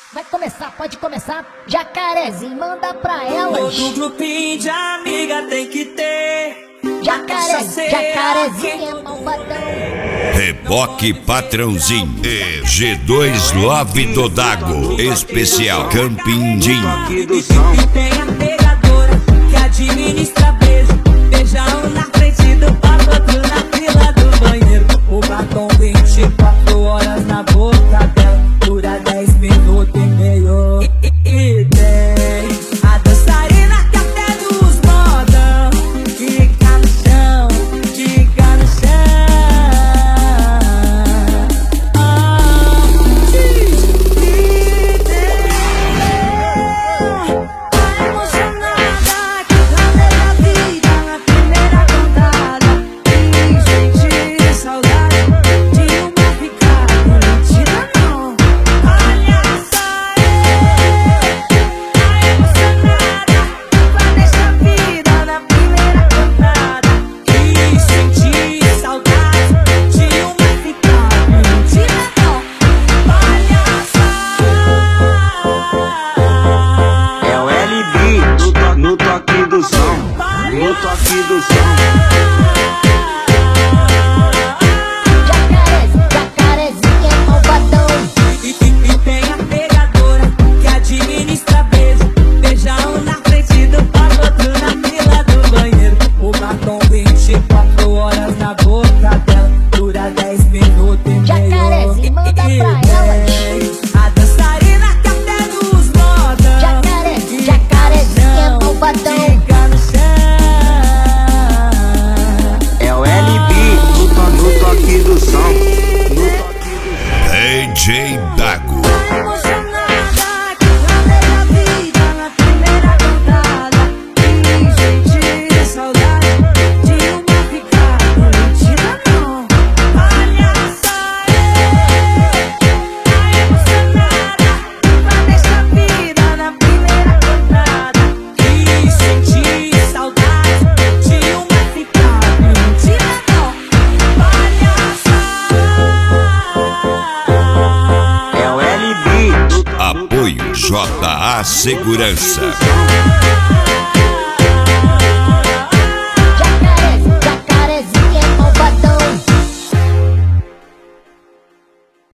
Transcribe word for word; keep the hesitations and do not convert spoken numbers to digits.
Vai começar, pode começar. Jacarezinho, manda pra elas. Todo grupinho de amiga tem que ter. Jacarezinho, jacarezinho é malvadão. Reboque Patrãozinho e G dois Love do Dago, especial Campindinho. E tem a pegadora que administra beijo. Beija um na frente do papo, outro na fila do banheiro. O batom vinte e quatro horas na boca dela, dura dez minutos e meio. E, e, e tem a dançarina que até dos modão fica no chão, fica no chão. Ah, e tem a emocionada que planeja a vida na primeira cantada e sente saudade de uma ficar mentira não. Olha só, a emocionada que planeja a vida na primeira cantada e sente saudade de uma ficar mentira não. Olha só, É o L B no, to no toque do som, no toque do som. Jacarezinho, jacarezinho é malvadão. E, e, e tem a pegadora que administra beijo. Beija um na frente do papo, outro na fila do banheiro. O batom vinte e quatro horas na boca dela, dura dez minutos e meio. Jacarezinho, manda pra E elas. tem a dançarina que até dos modão Jacarezinho, jacarezinho é malvadão. fica no chão. É o L B no, to no toque do som, no toque do som. D J Dago. Emocionada que planeja a vida na primeira cantada e sente saudade de uma ficar mentira não. Olha só, a emocionada que planeja a vida na primeira cantada e sente saudade de uma ficar mentira não. Olha só. É o L B no, to no Apoio J A Segurança. toque do som.